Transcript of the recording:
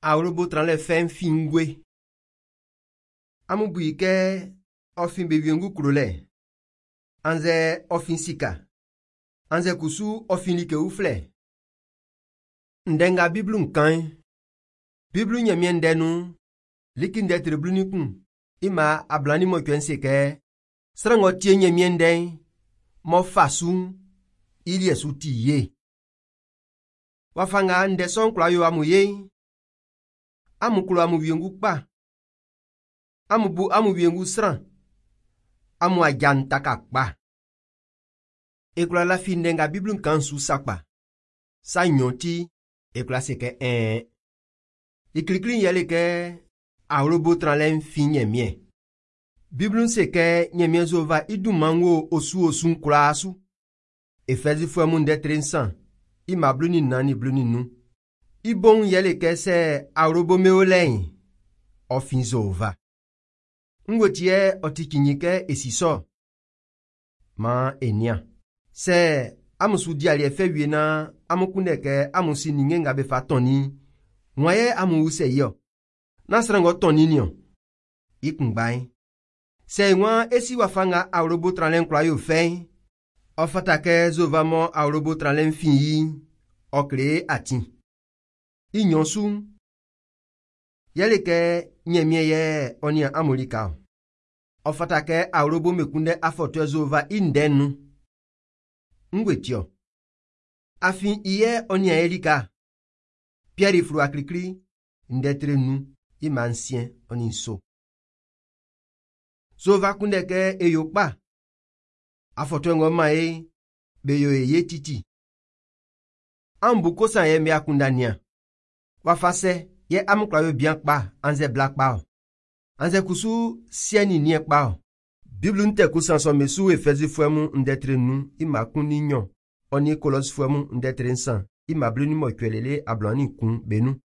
Arobo tranle fen fingwe. Amu buike ofin bebiengu krole. Anze ofin sika. Anze kusu ofin like ufle. Ndenga biblu nkan. Biblu nyemien denu. Likin de triblunikun. Ima ablani mo kwense ke. Srango tie nyemien den. Mo fasu. Ili esuti ye. Wafanga nde son kwa yo amu ye. Amu klo amu biengu pa. Amu biengu sran. Amu ajan takakpa. Ekula la fin denga biblun kansu sakpa. Sa nyoti. Ekula seke Iklikli yale ke Arobo tranlen fin nyemie. Biblun seke nyemie zova idu mango osun kula asu. Efezi fwe mun de 300. Ima bluni nani bluni nu. Ibon yale ke se Arobo meolen. Ofin zova. Ngotie otikinyike esiso. Ma enya. Se amusu diali efe na amukuneke amusi ningenga befa toni. Mwaye amu use yo. Nasrango toni nyo. Ikungbai. Se nwa esi wafanga Arobo tranlen kwa yo fe. Ofatake zovamo Arobo tranlen fin yi. Okre ati. Inyonsu. Yeleke nyemie ye onia amolika. Ofatake Arobo mekunde afote zova indenu. Ngwetio. Afin iye onia elika. Pierre fru aklikli. Ndetre nu. Imansien oninso. Zova kundeke eyokpa. Afote ngoma beyo ye titi. Ambuko sa ye me akundania. Wafase ye amukla yo bien pa anze black pa. Anze kusu sieni nie pa. Bible nte kusan so mesu efezi fuemu ndetre nu imakuni nyon. Oni kolos fuemu ndetre nsan. Imablu ni mo kwelele ablani kun benu.